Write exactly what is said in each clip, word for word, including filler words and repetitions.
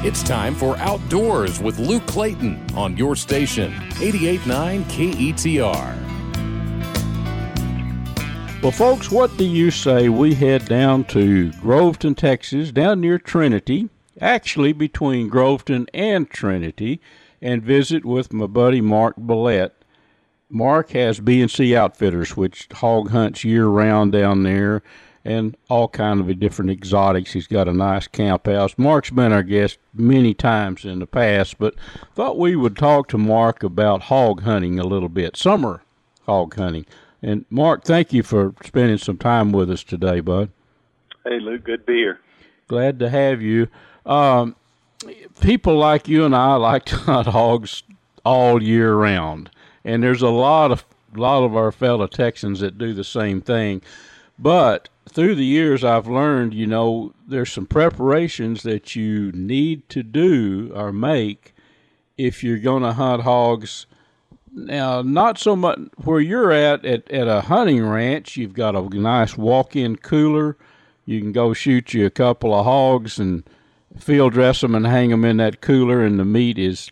It's time for Outdoors with Luke Clayton on your station, eighty-eight point nine K E T R. Well, folks, what do you say we head down to Groveton, Texas, down near Trinity, actually between Groveton and Trinity, and visit with my buddy Mark Billette. Mark has B and C Outfitters, which hog hunts year-round down there, and all kind of different exotics. He's got a nice camp house. Mark's been our guest many times in the past, but thought we would talk to Mark about hog hunting a little bit, summer hog hunting. And Mark, thank you for spending some time with us today, bud. Hey, Luke, good to be here. Glad to have you. Um, people like you and I like to hunt hogs all year round, and there's a lot of lot of our fellow Texans that do the same thing. But through the years, I've learned, you know, there's some preparations that you need to do or make if you're going to hunt hogs. Now, not so much where you're at, at at a hunting ranch. You've got a nice walk-in cooler. You can go shoot you a couple of hogs and field dress them and hang them in that cooler, and the meat is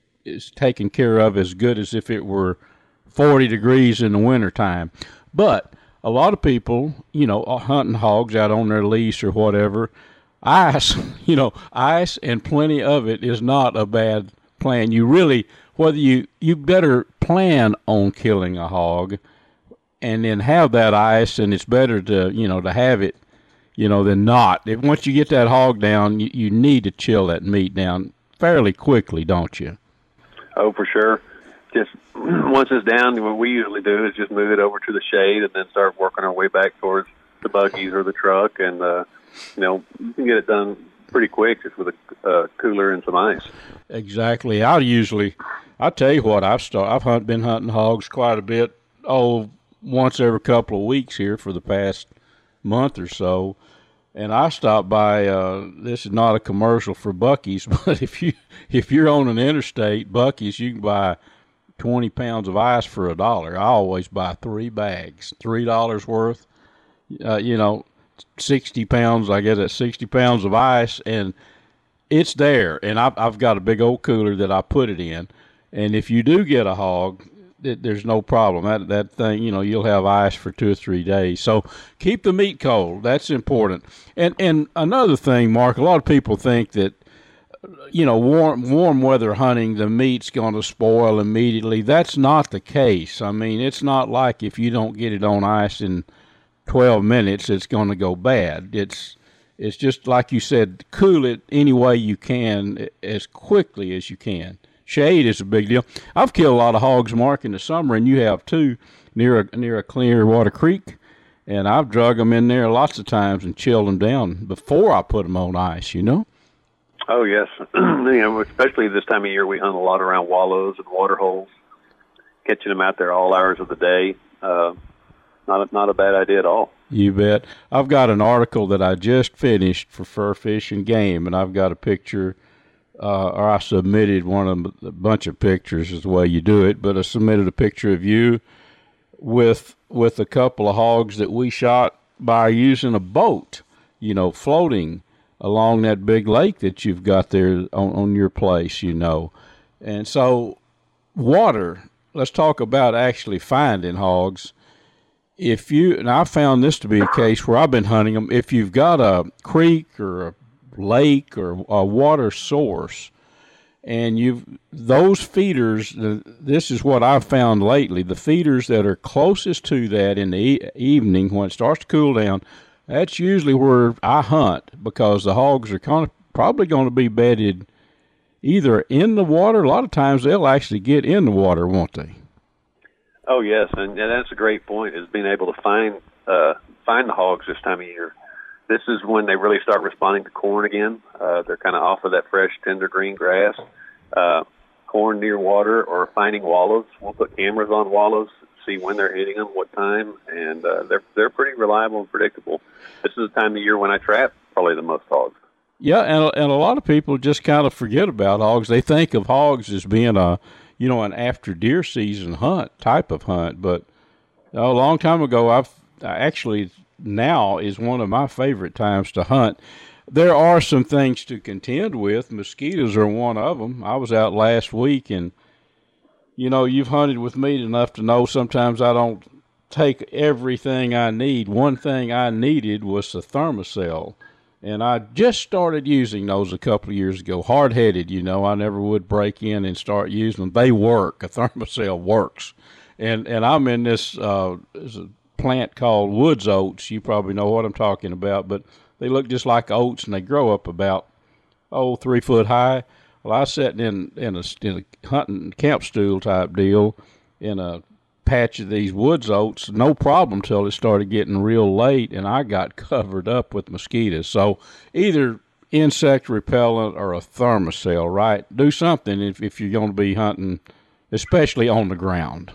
is taken care of as good as if it were forty degrees in the wintertime. But a lot of people, you know, are hunting hogs out on their lease or whatever. Ice, you know, ice and plenty of it is not a bad plan. You really, whether you, you better plan on killing a hog and then have that ice, and it's better to, you know, to have it, you know, than not. If, once you get that hog down, you, you need to chill that meat down fairly quickly, don't you? Oh, for sure. Just once it's down, what we usually do is just move it over to the shade and then start working our way back towards the buggies or the truck. And, uh, you know, you can get it done pretty quick just with a uh, cooler and some ice. Exactly. I usually, I tell you what, I've start, I've hunt, been hunting hogs quite a bit, oh, once every couple of weeks here for the past month or so. And I stopped by, uh, this is not a commercial for Buc-ee's, but if, you, if you're on an interstate, Buc-ee's, you can buy twenty pounds of ice for a dollar. I always buy three bags, three dollars worth, uh, you know, sixty pounds, I get it, sixty pounds of ice, and it's there. And I've, I've got a big old cooler that I put it in. And if you do get a hog, it, there's no problem. That that thing, you know, you'll have ice for two or three days. So keep the meat cold. That's important. And and another thing, Mark, a lot of people think that, you know, warm warm weather hunting, the meat's going to spoil immediately. That's not the case. I mean, it's not like if you don't get it on ice in twelve minutes, it's going to go bad. It's it's just like you said, cool it any way you can as quickly as you can. Shade is a big deal. I've killed a lot of hogs, Mark, in the summer, and you have too, near a near a Clearwater Creek, and I've drug them in there lots of times and chilled them down before I put them on ice. You know. Oh yes, you know, especially this time of year, we hunt a lot around wallows and water holes, catching them out there all hours of the day. Uh, not a, not a bad idea at all. You bet. I've got an article that I just finished for Fur Fish and Game, and I've got a picture. Uh, or I submitted one of a bunch of pictures is the way you do it, but I submitted a picture of you with with a couple of hogs that we shot by using a boat, you know, floating along that big lake that you've got there on, on your place, you know. And so water, let's talk about actually finding hogs. If you, and I found this to be a case where I've been hunting them, if you've got a creek or a lake or a water source, and you've those feeders, this is what I've found lately, the feeders that are closest to that in the e- evening when it starts to cool down, that's usually where I hunt, because the hogs are kind of probably going to be bedded either in the water. A lot of times they'll actually get in the water, won't they? Oh yes, and, and that's a great point, is being able to find uh, find the hogs this time of year. This is when they really start responding to corn again. Uh, they're kind of off of that fresh, tender green grass. Uh, corn near water, or finding wallows. We'll put cameras on wallows, see when they're hitting them, what time, and uh, they're they're pretty reliable and predictable. This is the time of year when I trap probably the most hogs. Yeah, and and a lot of people just kind of forget about hogs. They think of hogs as being a, you know, an after deer season hunt type of hunt. But a long time ago, I've I actually. now is one of my favorite times to hunt. there are some things to contend with. Mosquitoes are one of them. I was out last week, and, you know, you've hunted with me enough to know sometimes I don't take everything I need. One thing I needed was the Thermacell, and I just started using those a couple of years ago. Hard-headed, you know. I never would break in and start using them. They work. A Thermacell works. And and I'm in this uh, there's a plant called woods oats. You probably know what I'm talking about, but they look just like oats, and they grow up about, oh, three foot high. Well, I was sitting in, in, a, in a hunting camp stool type deal in a patch of these woods oats, no problem till it started getting real late, and I got covered up with mosquitoes. So either insect repellent or a Thermacell, right? Do something if, if you're going to be hunting, especially on the ground.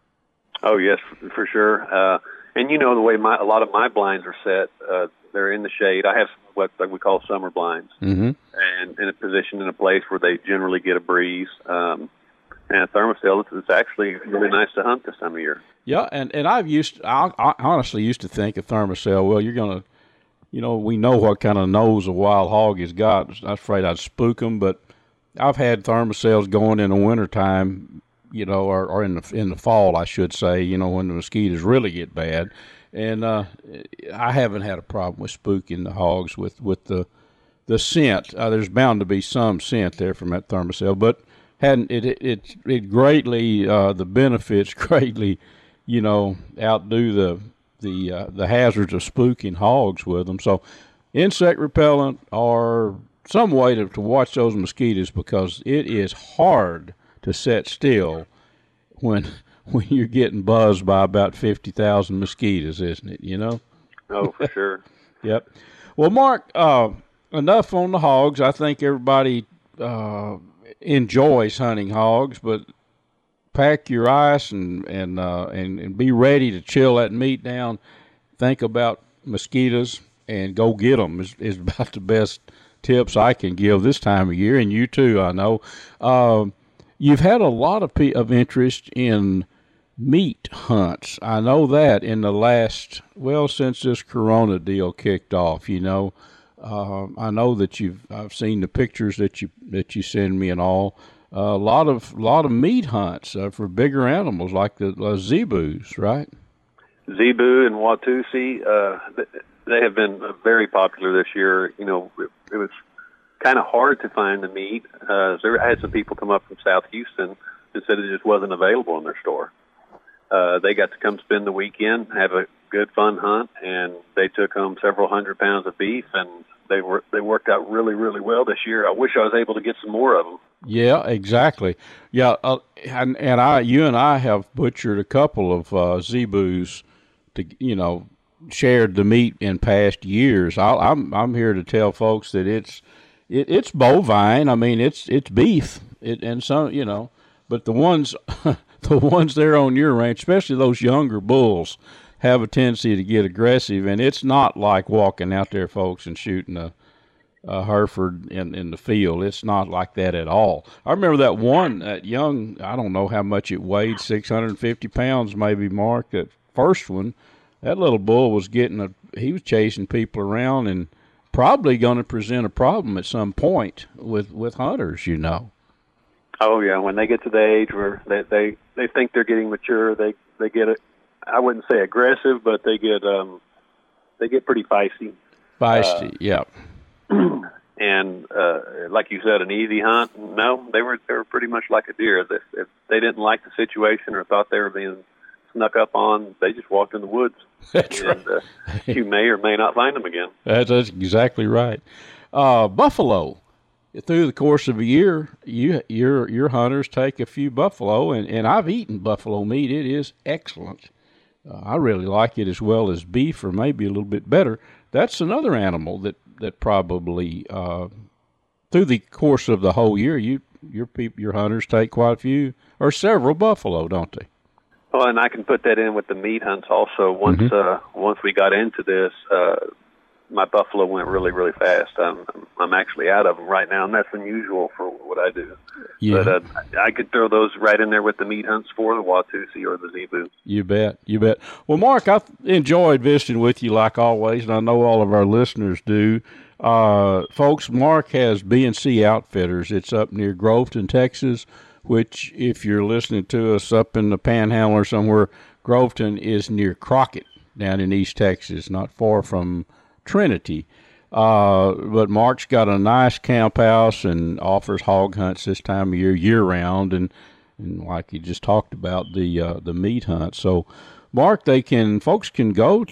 Oh, yes, for sure. Uh, and you know the way my a lot of my blinds are set, uh, they're in the shade. I have what we call summer blinds, mm-hmm. and in a position in a place where they generally get a breeze. Um, and a Thermacell, it's, it's actually really nice to hunt this time of year. Yeah, and, and I've used, I, I honestly used to think a Thermacell, well, you're going to, you know, we know what kind of nose a wild hog has got. I was afraid I'd spook them, but I've had Thermacells going in the wintertime, you know, or, or in the in the fall, I should say, you know, when the mosquitoes really get bad. And uh, I haven't had a problem with spooking the hogs with, with the the scent. Uh, there's bound to be some scent there from that Thermacell, but hadn't it it it, it greatly uh, the benefits greatly, you know, outdo the the uh, the hazards of spooking hogs with them. So, insect repellent or some way to, to watch those mosquitoes, because it is hard to sit still when when you're getting buzzed by about fifty thousand mosquitoes, isn't it, you know? Oh, for sure. Yep. Well, Mark, uh, enough on the hogs. I think everybody uh, enjoys hunting hogs, but pack your ice and and, uh, and and be ready to chill that meat down. Think about mosquitoes and go get them is, is about the best tips I can give this time of year, and you too, I know. Um, You've had a lot of, pe- of interest in meat hunts. I know that in the last, well, since this Corona deal kicked off, you know. Uh, I know that you've, I've seen the pictures that you that you send me and all. Uh, a lot of lot of meat hunts uh, for bigger animals like the uh, zebus, right? Zebu and Watusi, uh, they have been very popular this year. You know, it, it was kind of hard to find the meat. Uh, so I had some people come up from South Houston and said it just wasn't available in their store. Uh, they got to come spend the weekend, have a good, fun hunt, and they took home several hundred pounds of beef, and they were they worked out really, really well this year. I wish I was able to get some more of them. Yeah, exactly. Yeah, uh, and and I, you and I have butchered a couple of uh, zebus to, you know, shared the meat in past years. I, I'm I'm here to tell folks that it's. It, it's bovine. I mean, it's it's beef. It and some, you know, but the ones the ones there on your ranch, especially those younger bulls, have a tendency to get aggressive. And it's not like walking out there, folks, and shooting a, a Hereford in in the field. It's not like that at all. I remember that one, that young. I don't know how much it weighed, six hundred fifty pounds, maybe. Mark, that first one, that little bull was getting a. He was chasing people around and probably going to present a problem at some point with, with hunters, you know. Oh yeah, when they get to the age where they they, they think they're getting mature, they they get it. I wouldn't say aggressive, but they get um they get pretty feisty. Feisty, uh, yeah. And uh, like you said, an easy hunt? No, they were they were pretty much like a deer. If, if they didn't like the situation or thought they were being snuck up on, they just walked in the woods. That's and, right. Uh, you may or may not find them again. That's, that's exactly right. Uh, buffalo. Through the course of a year, you your your hunters take a few buffalo, and, and I've eaten buffalo meat. It is excellent. Uh, I really like it as well as beef, or maybe a little bit better. That's another animal that that probably uh, through the course of the whole year, you your people your hunters take quite a few or several buffalo, don't they? Well, and I can put that in with the meat hunts also. Once mm-hmm. uh, once we got into this, uh, my buffalo went really, really fast. I'm, I'm actually out of them right now, and that's unusual for what I do. Yeah. But uh, I could throw those right in there with the meat hunts for the Watusi or the Zebu. You bet, you bet. Well, Mark, I've enjoyed visiting with you like always, and I know all of our listeners do. Uh, folks, Mark has B and C Outfitters. It's up near Groveton, Texas, which, if you're listening to us up in the Panhandle or somewhere, Groveton is near Crockett down in East Texas, not far from Trinity. Uh, but Mark's got a nice camp house and offers hog hunts this time of year, year-round, and, and like you just talked about, the uh, the meat hunt. So, Mark, they can folks can go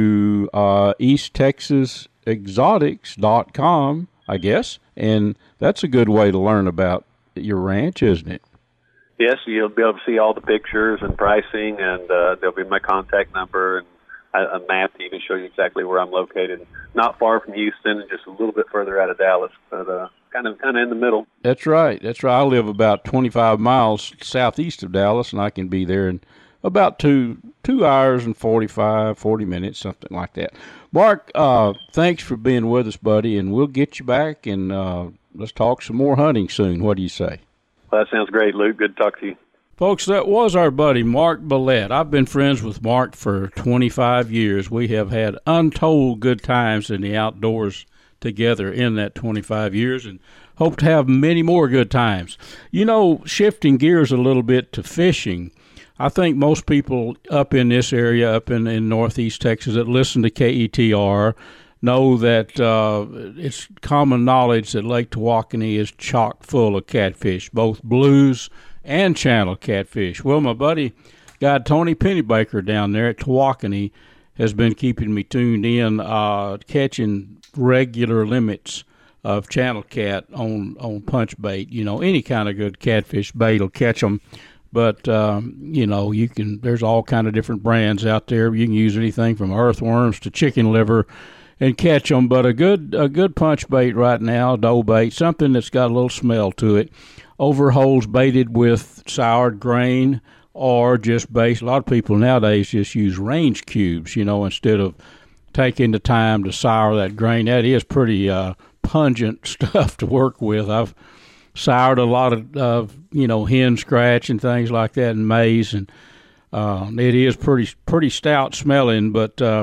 to uh, East Texas Exotics dot com, I guess, and that's a good way to learn about your ranch, isn't it? Yes, you'll be able to see all the pictures and pricing, and uh, there'll be my contact number and a, a map to even show you exactly where I'm located. Not far from Houston, and just a little bit further out of Dallas, but uh, kind of kind of in the middle. That's right. That's right. I live about twenty-five miles southeast of Dallas, and I can be there in about two two hours and forty-five, forty minutes, something like that. Mark, uh, thanks for being with us, buddy, and we'll get you back, and uh, let's talk some more hunting soon. What do you say? Well, that sounds great, Luke. Good to talk to you. Folks, that was our buddy Mark Billette. I've been friends with Mark for twenty-five years. We have had untold good times in the outdoors together in that twenty-five years, and hope to have many more good times. You know, shifting gears a little bit to fishing, I think most people up in this area, up in, in northeast Texas, that listen to K E T R know that uh, it's common knowledge that Lake Tawakoni is chock full of catfish, both blues and channel catfish. Well, my buddy, guy Tony Pennybaker down there at Tawakoni has been keeping me tuned in, uh, catching regular limits of channel cat on, on punch bait. You know, any kind of good catfish bait will catch them. But, um, you know, you can. There's all kind of different brands out there. You can use anything from earthworms to chicken liver and catch them. But a good a good punch bait right now, dough bait, something that's got a little smell to it, overholes baited with soured grain or just base. A lot of people nowadays just use range cubes, you know, instead of taking the time to sour that grain. That is pretty uh, pungent stuff to work with. I've soured a lot of, uh, you know, hen scratch and things like that, and maize, and uh, it is pretty pretty stout smelling, but uh,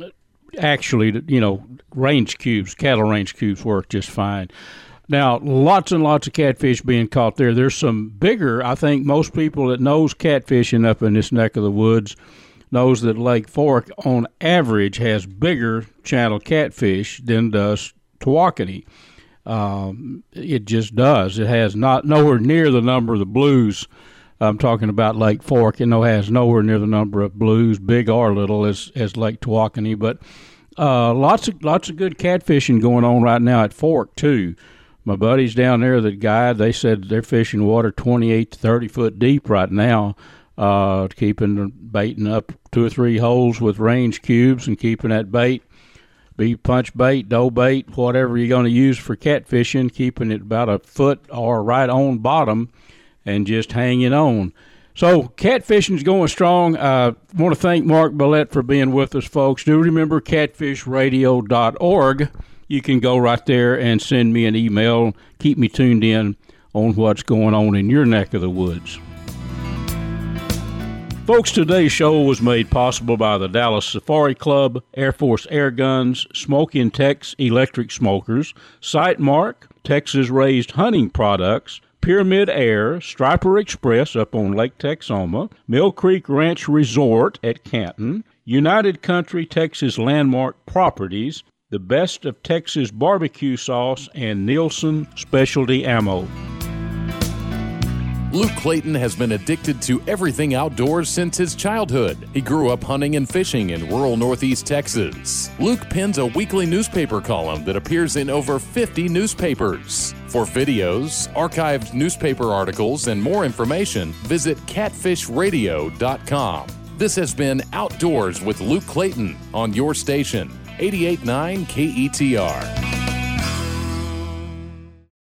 actually, you know, range cubes, cattle range cubes work just fine. Now, lots and lots of catfish being caught there. There's some bigger, I think most people that knows catfishing up in this neck of the woods knows that Lake Fork, on average, has bigger channel catfish than does Tawakoni. Um, it just does. It has not nowhere near the number of the blues. I'm talking about Lake Fork. It no has nowhere near the number of blues, big or little, as as Lake Tawakoni. But uh, lots of lots of good catfishing going on right now at Fork too. My buddies down there that guide, they said they're fishing water twenty-eight to thirty foot deep right now, uh, keeping baiting up two or three holes with range cubes and keeping that bait. Be punch bait, dough bait, whatever you're going to use for catfishing, keeping it about a foot or right on bottom and just hanging on. So catfishing's going strong. I uh, want to thank Mark Billette for being with us, folks. Do remember catfish radio dot org. You can go right there and send me an email. Keep me tuned in on what's going on in your neck of the woods. Folks, today's show was made possible by the Dallas Safari Club, Air Force Air Guns, Smoke Intex Electric Smokers, Sightmark, Texas-raised hunting products, Pyramid Air, Striper Express up on Lake Texoma, Mill Creek Ranch Resort at Canton, United Country Texas Landmark Properties, the Best of Texas Barbecue Sauce, and Nielsen Specialty Ammo. Luke Clayton has been addicted to everything outdoors since his childhood. He grew up hunting and fishing in rural northeast Texas. Luke pens a weekly newspaper column that appears in over fifty newspapers. For videos, archived newspaper articles, and more information, visit catfish radio dot com. This has been Outdoors with Luke Clayton on your station, eighty-eight point nine K E T R.